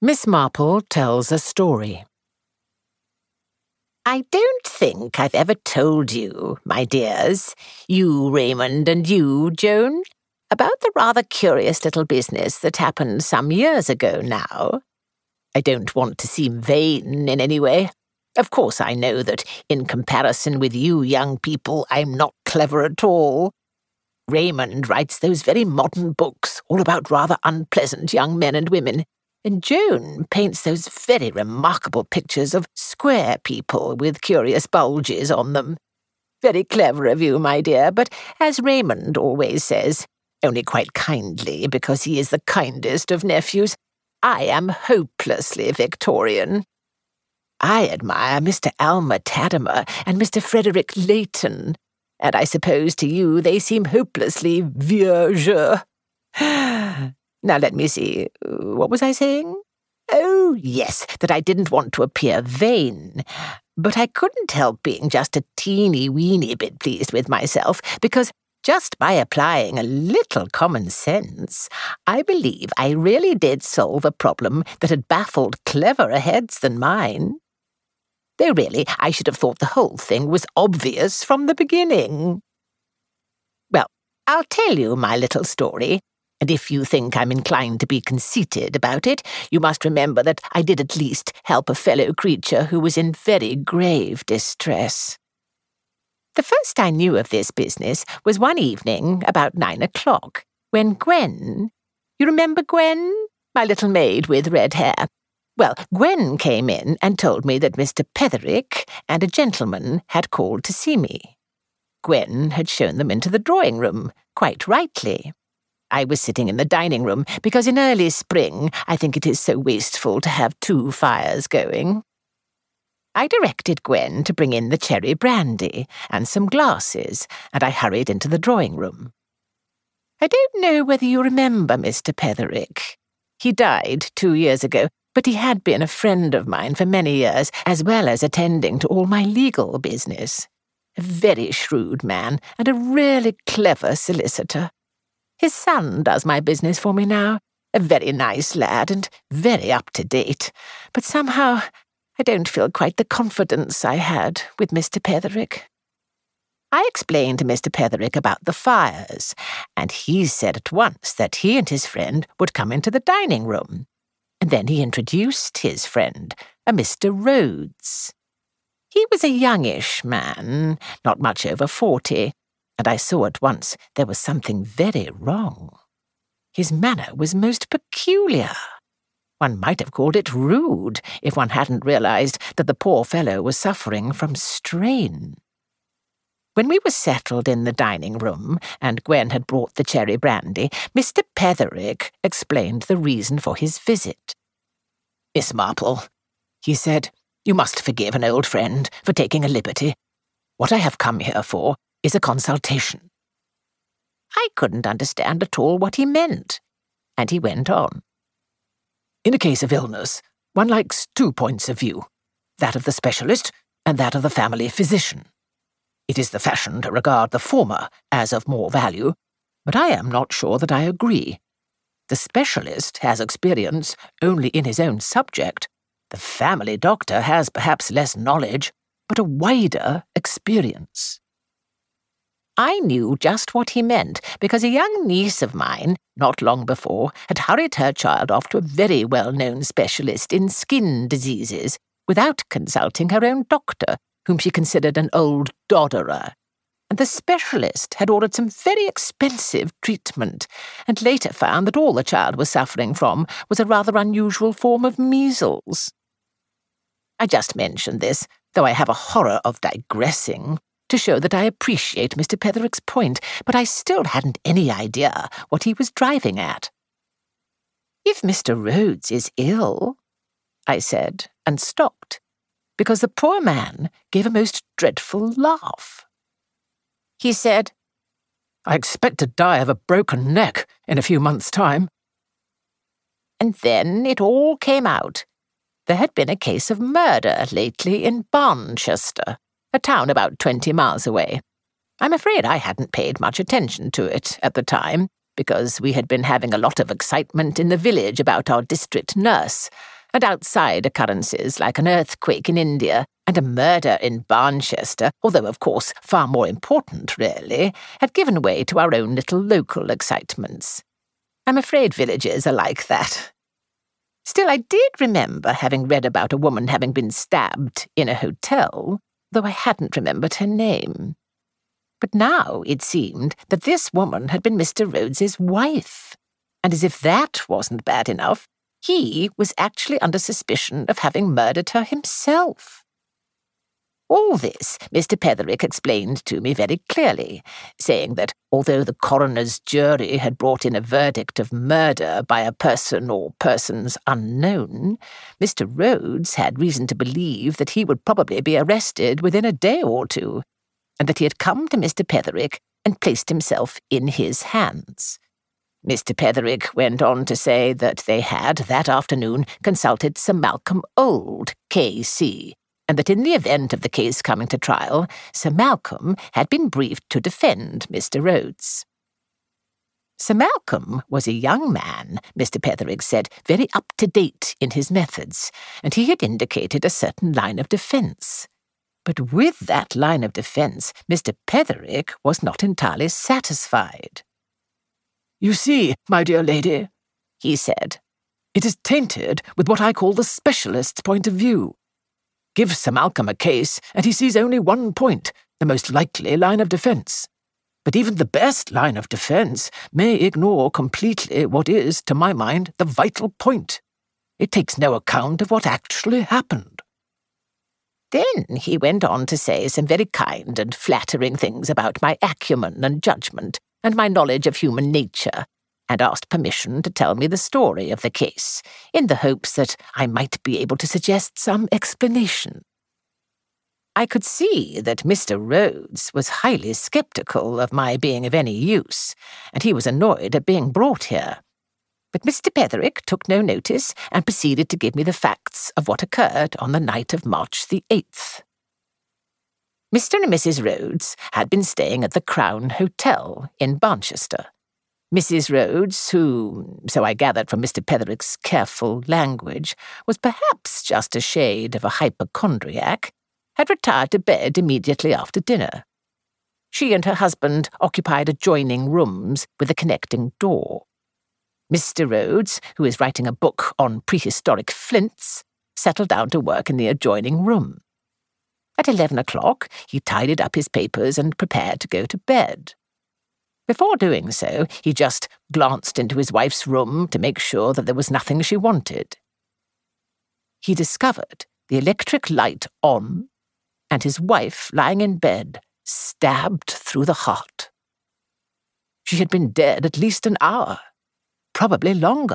Miss Marple tells a story. I don't think I've ever told you, my dears, you Raymond and you, Joan, about the rather curious little business that happened some years ago now. I don't want to seem vain in any way. Of course I know that, in comparison with you young people, I'm not clever at all. Raymond writes those very modern books, all about rather unpleasant young men and women, and Joan paints those very remarkable pictures of square people with curious bulges on them. Very clever of you, my dear, but as Raymond always says, only quite kindly because he is the kindest of nephews, I am hopelessly Victorian. I admire Mr. Alma Taddimer and Mr. Frederick Leighton, and I suppose to you they seem hopelessly vieux. Now let me see, what was I saying? Oh, yes, that I didn't want to appear vain, but I couldn't help being just a teeny-weeny bit pleased with myself, because just by applying a little common sense, I believe I really did solve a problem that had baffled cleverer heads than mine. Though really, I should have thought the whole thing was obvious from the beginning. Well, I'll tell you my little story, and if you think I'm inclined to be conceited about it, you must remember that I did at least help a fellow creature who was in very grave distress. The first I knew of this business was one evening about 9 o'clock, when Gwen— you remember Gwen, my little maid with red hair? Well, Gwen came in and told me that Mr. Petherick and a gentleman had called to see me. Gwen had shown them into the drawing-room, quite rightly. I was sitting in the dining-room, because in early spring I think it is so wasteful to have 2 fires going. I directed Gwen to bring in the cherry brandy and some glasses, and I hurried into the drawing-room. I don't know whether you remember Mr. Petherick. He died 2 years ago, but he had been a friend of mine for many years, as well as attending to all my legal business. A very shrewd man, and a really clever solicitor. His son does my business for me now, a very nice lad and very up-to-date, but somehow I don't feel quite the confidence I had with Mr. Petherick. I explained to Mr. Petherick about the fires, and he said at once that he and his friend would come into the dining-room. And then he introduced his friend, a Mr. Rhodes. He was a youngish man, not much over 40, and I saw at once there was something very wrong. His manner was most peculiar. One might have called it rude if one hadn't realized that the poor fellow was suffering from strain. When we were settled in the dining-room and Gwen had brought the cherry brandy, Mr. Petherick explained the reason for his visit. "Miss Marple," he said, "you must forgive an old friend for taking a liberty. What I have come here for is a consultation." I couldn't understand at all what he meant, and he went on. "In a case of illness, one likes 2 points of view, that of the specialist and that of the family physician. It is the fashion to regard the former as of more value, but I am not sure that I agree. The specialist has experience only in his own subject. The family doctor has perhaps less knowledge, but a wider experience." I knew just what he meant, because a young niece of mine, not long before, had hurried her child off to a very well-known specialist in skin diseases, without consulting her own doctor, whom she considered an old dodderer. And the specialist had ordered some very expensive treatment, and later found that all the child was suffering from was a rather unusual form of measles. I just mentioned this, though I have a horror of digressing, to show that I appreciate Mr. Petherick's point, but I still hadn't any idea what he was driving at. "If Mr. Rhodes is ill," I said, and stopped, because the poor man gave a most dreadful laugh. He said, "I expect to die of a broken neck in a few months' time." And then it all came out. There had been a case of murder lately in Barnchester, a town about 20 miles away. I'm afraid I hadn't paid much attention to it at the time, because we had been having a lot of excitement in the village about our district nurse, and outside occurrences like an earthquake in India and a murder in Barnchester, although of course far more important, really, had given way to our own little local excitements. I'm afraid villages are like that. Still, I did remember having read about a woman having been stabbed in a hotel, though I hadn't remembered her name. But now it seemed that this woman had been Mr. Rhodes's wife, and as if that wasn't bad enough, he was actually under suspicion of having murdered her himself. All this Mr. Petherick explained to me very clearly, saying that although the coroner's jury had brought in a verdict of murder by a person or persons unknown, Mr. Rhodes had reason to believe that he would probably be arrested within a day or two, and that he had come to Mr. Petherick and placed himself in his hands. Mr. Petherick went on to say that they had, that afternoon, consulted Sir Malcolm Old, K.C., and that in the event of the case coming to trial, Sir Malcolm had been briefed to defend Mr. Rhodes. Sir Malcolm was a young man, Mr. Petherick said, very up-to-date in his methods, and he had indicated a certain line of defence. But with that line of defence, Mr. Petherick was not entirely satisfied. "You see, my dear lady," he said, "it is tainted with what I call the specialist's point of view. Give Sir Malcolm a case, and he sees only one point, the most likely line of defence. But even the best line of defence may ignore completely what is, to my mind, the vital point. It takes no account of what actually happened." Then he went on to say some very kind and flattering things about my acumen and judgment, and my knowledge of human nature, and asked permission to tell me the story of the case, in the hopes that I might be able to suggest some explanation. I could see that Mr. Rhodes was highly sceptical of my being of any use, and he was annoyed at being brought here. But Mr. Petherick took no notice and proceeded to give me the facts of what occurred on the night of March the 8th. Mr. and Mrs. Rhodes had been staying at the Crown Hotel in Barnchester. Mrs. Rhodes, who, so I gathered from Mr. Petherick's careful language, was perhaps just a shade of a hypochondriac, had retired to bed immediately after dinner. She and her husband occupied adjoining rooms with a connecting door. Mr. Rhodes, who is writing a book on prehistoric flints, settled down to work in the adjoining room. At 11 o'clock, he tidied up his papers and prepared to go to bed. Before doing so, he just glanced into his wife's room to make sure that there was nothing she wanted. He discovered the electric light on and his wife lying in bed, stabbed through the heart. She had been dead at least an hour, probably longer.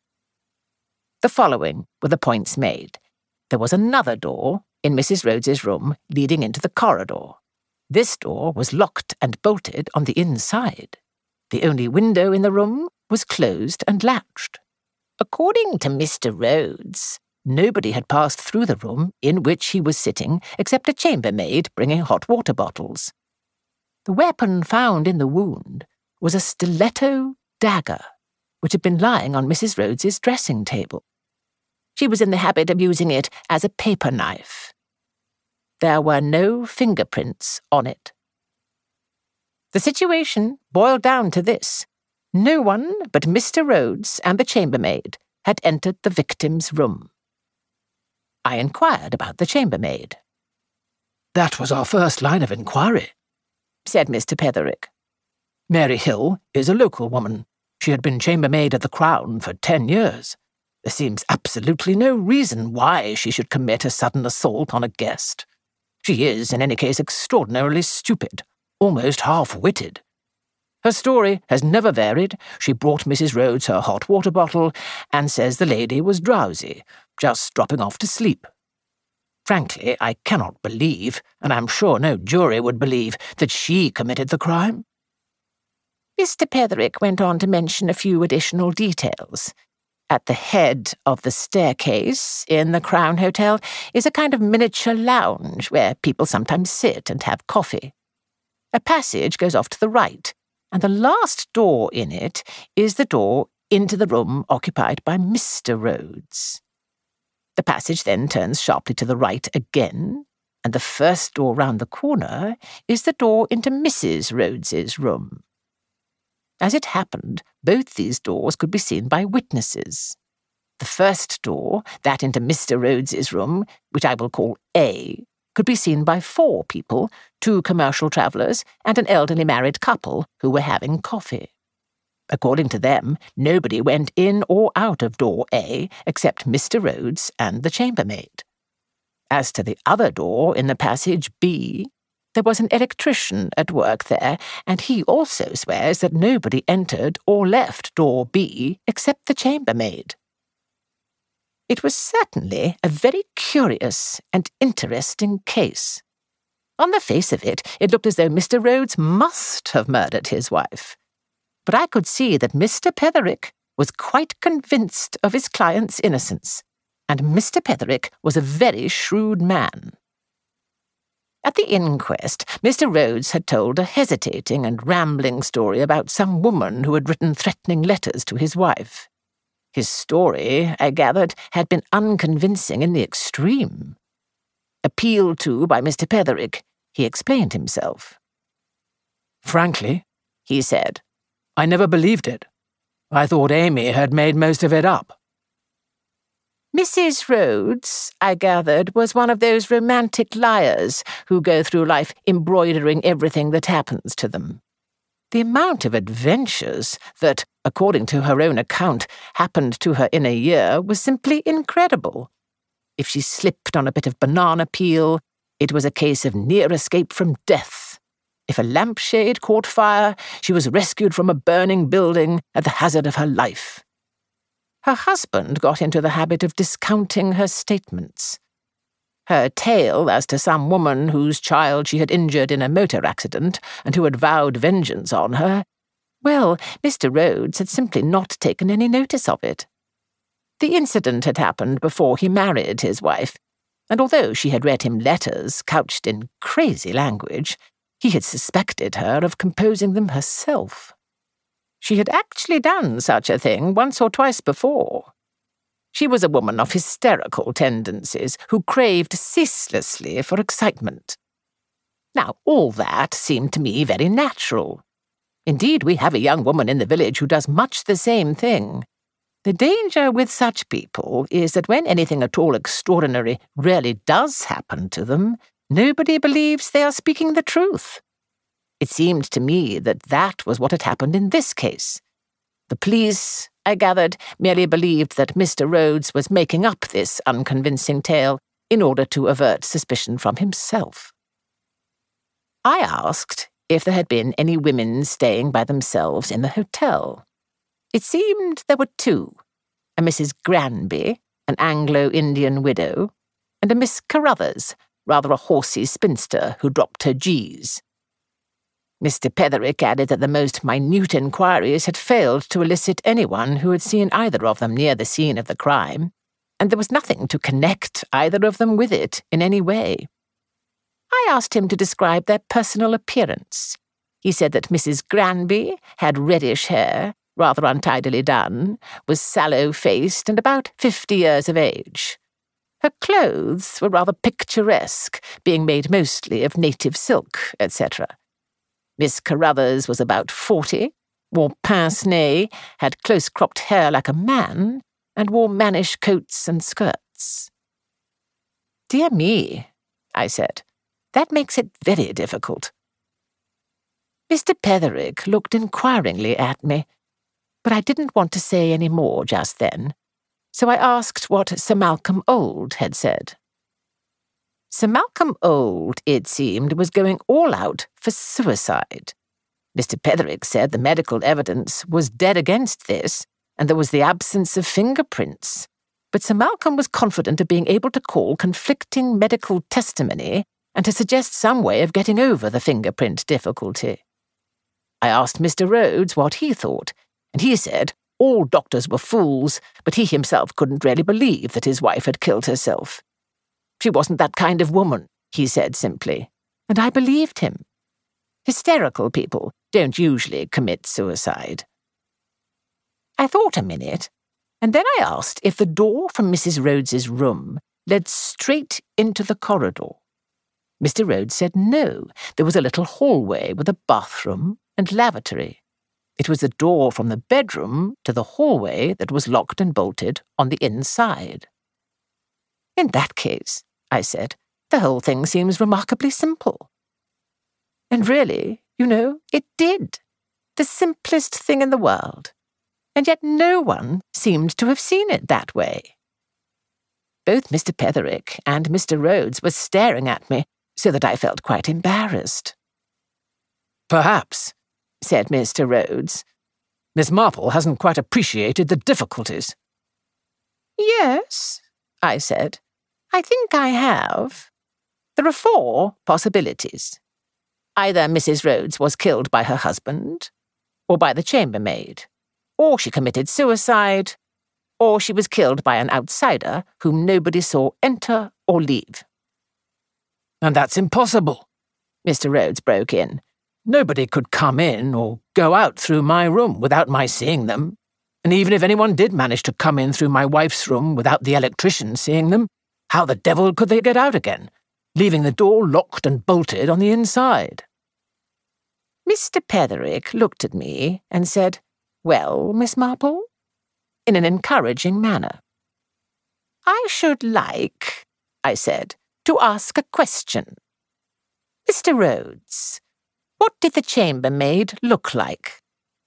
The following were the points made. There was another door in Mrs. Rhodes's room leading into the corridor. This door was locked and bolted on the inside. The only window in the room was closed and latched. According to Mr. Rhodes, nobody had passed through the room in which he was sitting except a chambermaid bringing hot water bottles. The weapon found in the wound was a stiletto dagger, which had been lying on Mrs. Rhodes's dressing table. She was in the habit of using it as a paper knife. There were no fingerprints on it. The situation boiled down to this. No one but Mr. Rhodes and the chambermaid had entered the victim's room. I inquired about the chambermaid. "That was our first line of inquiry," said Mr. Petherick. "Mary Hill is a local woman. She had been chambermaid at the Crown for 10 years. There seems absolutely no reason why she should commit a sudden assault on a guest. She is, in any case, extraordinarily stupid, almost half-witted. Her story has never varied. She brought Mrs. Rhodes her hot water bottle and says the lady was drowsy, just dropping off to sleep. Frankly, I cannot believe, and I'm sure no jury would believe, that she committed the crime." Mr. Petherick went on to mention a few additional details. At the head of the staircase in the Crown Hotel is a kind of miniature lounge where people sometimes sit and have coffee. A passage goes off to the right, and the last door in it is the door into the room occupied by Mr. Rhodes. The passage then turns sharply to the right again, and the first door round the corner is the door into Mrs. Rhodes's room. As it happened, both these doors could be seen by witnesses. The first door, that into Mr. Rhodes's room, which I will call A, could be seen by 4 people, 2 commercial travellers and an elderly married couple who were having coffee. According to them, nobody went in or out of door A except Mr. Rhodes and the chambermaid. As to the other door in the passage B, there was an electrician at work there, and he also swears that nobody entered or left door B except the chambermaid. It was certainly a very curious and interesting case. On the face of it, it looked as though Mr. Rhodes must have murdered his wife. But I could see that Mr. Petherick was quite convinced of his client's innocence, and Mr. Petherick was a very shrewd man. At the inquest, Mr. Rhodes had told a hesitating and rambling story about some woman who had written threatening letters to his wife. His story, I gathered, had been unconvincing in the extreme. Appealed to by Mr. Petherick, he explained himself. "Frankly," he said, "I never believed it. I thought Amy had made most of it up." Mrs. Rhodes, I gathered, was one of those romantic liars who go through life embroidering everything that happens to them. The amount of adventures that, according to her own account, happened to her in a year was simply incredible. If she slipped on a bit of banana peel, it was a case of near escape from death. If a lampshade caught fire, she was rescued from a burning building at the hazard of her life. Her husband got into the habit of discounting her statements. Her tale as to some woman whose child she had injured in a motor accident and who had vowed vengeance on her, well, Mr. Rhodes had simply not taken any notice of it. The incident had happened before he married his wife, and although she had read him letters couched in crazy language, he had suspected her of composing them herself. She had actually done such a thing once or twice before. She was a woman of hysterical tendencies who craved ceaselessly for excitement. Now, all that seemed to me very natural. Indeed, we have a young woman in the village who does much the same thing. The danger with such people is that when anything at all extraordinary really does happen to them, nobody believes they are speaking the truth. It seemed to me that that was what had happened in this case. The police, I gathered, merely believed that Mr. Rhodes was making up this unconvincing tale in order to avert suspicion from himself. I asked if there had been any women staying by themselves in the hotel. It seemed there were 2, a Mrs. Granby, an Anglo-Indian widow, and a Miss Carruthers, rather a horsey spinster who dropped her G's. Mr. Petherick added that the most minute inquiries had failed to elicit anyone who had seen either of them near the scene of the crime, and there was nothing to connect either of them with it in any way. I asked him to describe their personal appearance. He said that Mrs. Granby had reddish hair, rather untidily done, was sallow-faced and about 50 years of age. Her clothes were rather picturesque, being made mostly of native silk, etc. Miss Carruthers was about 40, wore pince-nez, had close-cropped hair like a man, and wore mannish coats and skirts. "Dear me," I said, "that makes it very difficult." Mr. Petherick looked inquiringly at me, but I didn't want to say any more just then, so I asked what Sir Malcolm Old had said. Sir Malcolm Old, it seemed, was going all out for suicide. Mr. Petherick said the medical evidence was dead against this, and there was the absence of fingerprints. But Sir Malcolm was confident of being able to call conflicting medical testimony and to suggest some way of getting over the fingerprint difficulty. I asked Mr. Rhodes what he thought, and he said all doctors were fools, but he himself couldn't really believe that his wife had killed herself. She wasn't that kind of woman, he said simply, and I believed him. Hysterical people don't usually commit suicide. I thought a minute, And then I asked if the door from Mrs. Rhodes's room led straight into the corridor. Mr. Rhodes said no, there was a little hallway with a bathroom and lavatory. It was the door from the bedroom to the hallway that was locked and bolted on the inside. In that case, I said, the whole thing seems remarkably simple. And really, it did. The simplest thing in the world. And yet no one seemed to have seen it that way. Both Mr. Petherick and Mr. Rhodes were staring at me, so that I felt quite embarrassed. Perhaps, said Mr. Rhodes, Miss Marple hasn't quite appreciated the difficulties. Yes, I said, I think I have. There are 4 possibilities. Either Mrs. Rhodes was killed by her husband, or by the chambermaid, or she committed suicide, or she was killed by an outsider whom nobody saw enter or leave. And that's impossible, Mr. Rhodes broke in. Nobody could come in or go out through my room without my seeing them. And even if anyone did manage to come in through my wife's room without the electrician seeing them, how the devil could they get out again, leaving the door locked and bolted on the inside? Mr. Petherick looked at me and said, Well, Miss Marple? In an encouraging manner. I should like, I said, to ask a question. Mr. Rhodes, what did the chambermaid look like?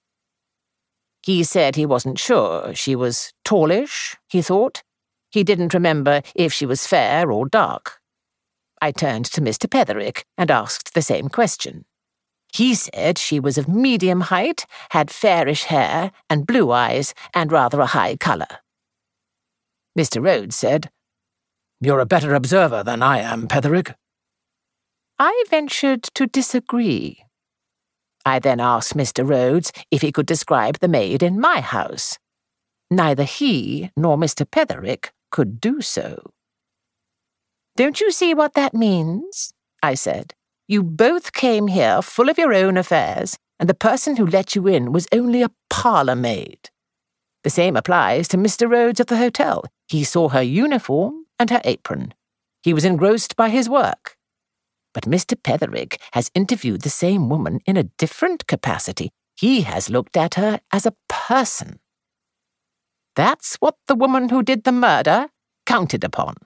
He said he wasn't sure. She was tallish, he thought. He didn't remember if she was fair or dark. I turned to Mr. Petherick and asked the same question. He said she was of medium height, had fairish hair and blue eyes and rather a high colour. Mr. Rhodes said, You're a better observer than I am, Petherick. I ventured to disagree. I then asked Mr. Rhodes if he could describe the maid in my house. Neither he nor Mr. Petherick could do so. Don't you see what that means? I said. You both came here full of your own affairs, and the person who let you in was only a parlour maid. The same applies to Mr. Rhodes at the hotel. He saw her uniform and her apron. He was engrossed by his work. But Mr. Petherick has interviewed the same woman in a different capacity. He has looked at her as a person. That's what the woman who did the murder counted upon.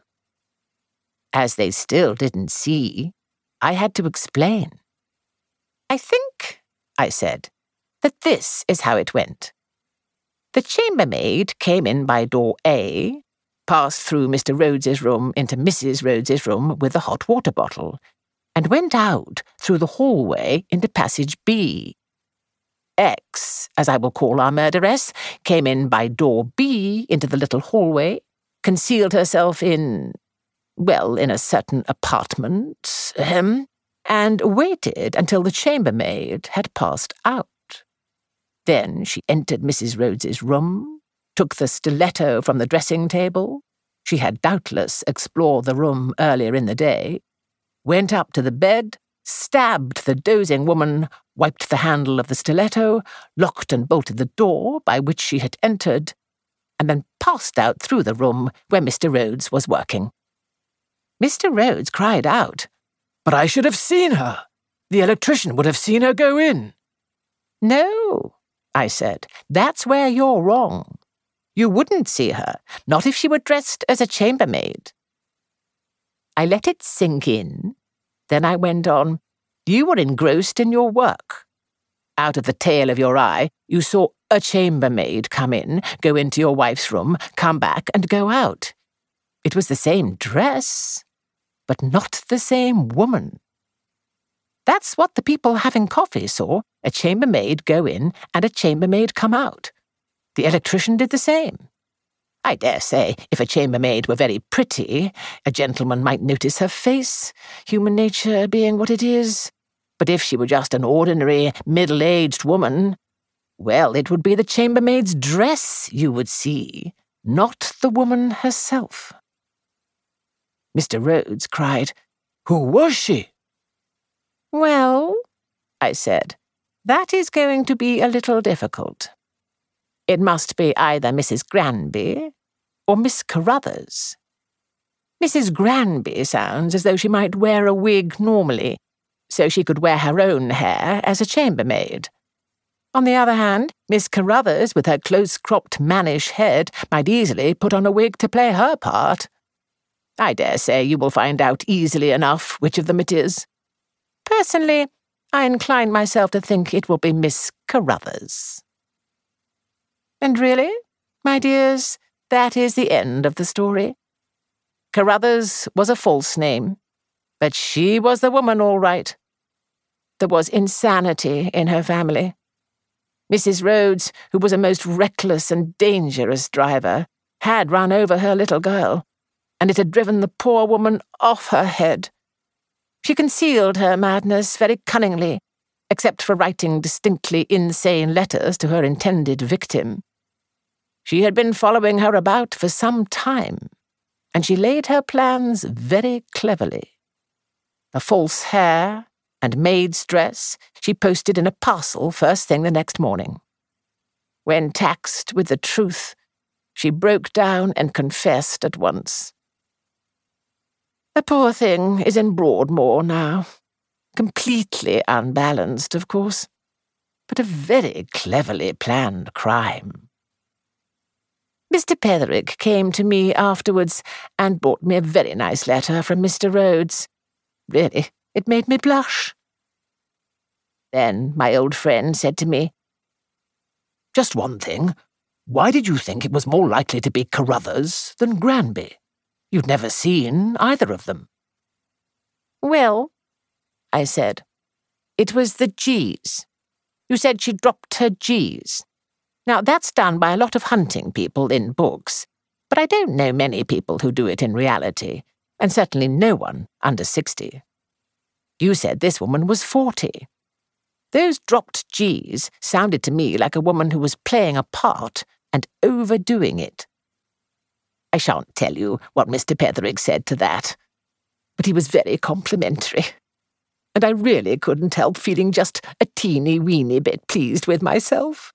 As they still didn't see, I had to explain. I think, I said, that this is how it went. The chambermaid came in by door A, passed through Mr. Rhodes's room into Mrs. Rhodes's room with a hot water bottle, and went out through the hallway into passage B. X, as I will call our murderess, came in by door B into the little hallway, concealed herself in a certain apartment, and waited until the chambermaid had passed out. Then she entered Mrs. Rhodes's room, took the stiletto from the dressing table. She had doubtless explored the room earlier in the day, went up to the bed, stabbed the dozing woman, wiped the handle of the stiletto, locked and bolted the door by which she had entered, and then passed out through the room where Mr. Rhodes was working. Mr. Rhodes cried out, But I should have seen her. The electrician would have seen her go in. No, I said, that's where you're wrong. You wouldn't see her, not if she were dressed as a chambermaid. I let it sink in. Then I went on, You were engrossed in your work. Out of the tail of your eye, you saw a chambermaid come in, go into your wife's room, come back and go out. It was the same dress, but not the same woman. That's what the people having coffee saw, a chambermaid go in and a chambermaid come out. The electrician did the same. I dare say, if a chambermaid were very pretty, a gentleman might notice her face, human nature being what it is. But if she were just an ordinary, middle-aged woman, well, it would be the chambermaid's dress you would see, not the woman herself. Mr. Rhodes cried, Who was she? Well, I said, that is going to be a little difficult. It must be either Mrs. Granby or Miss Carruthers. Mrs. Granby sounds as though she might wear a wig normally, so she could wear her own hair as a chambermaid. On the other hand, Miss Carruthers, with her close-cropped mannish head, might easily put on a wig to play her part. I dare say you will find out easily enough which of them it is. Personally, I incline myself to think it will be Miss Carruthers. And really, my dears, that is the end of the story. Carruthers was a false name, but she was the woman all right. There was insanity in her family. Mrs. Rhodes, who was a most reckless and dangerous driver, had run over her little girl, and it had driven the poor woman off her head. She concealed her madness very cunningly, except for writing distinctly insane letters to her intended victim. She had been following her about for some time, and she laid her plans very cleverly. The false hair and maid's dress she posted in a parcel first thing the next morning. When taxed with the truth, she broke down and confessed at once. The poor thing is in Broadmoor now, completely unbalanced, of course, but a very cleverly planned crime. Mr. Petherick came to me afterwards and brought me a very nice letter from Mr. Rhodes. Really, it made me blush. Then my old friend said to me, "Just one thing. Why did you think it was more likely to be Carruthers than Granby? You'd never seen either of them." "Well," I said, "it was the G's. You said she dropped her G's. Now, that's done by a lot of hunting people in books, but I don't know many people who do it in reality, and certainly no one under 60. You said this woman was 40. Those dropped G's sounded to me like a woman who was playing a part and overdoing it. I shan't tell you what Mr. Petherick said to that, but he was very complimentary, and I really couldn't help feeling just a teeny-weeny bit pleased with myself.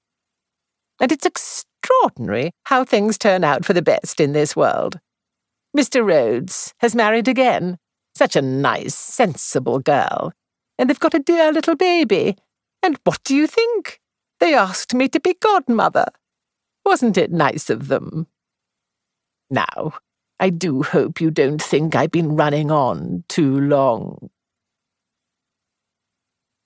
And it's extraordinary how things turn out for the best in this world. Mr. Rhodes has married again. Such a nice, sensible girl. And they've got a dear little baby. And what do you think? They asked me to be godmother. Wasn't it nice of them? Now, I do hope you don't think I've been running on too long.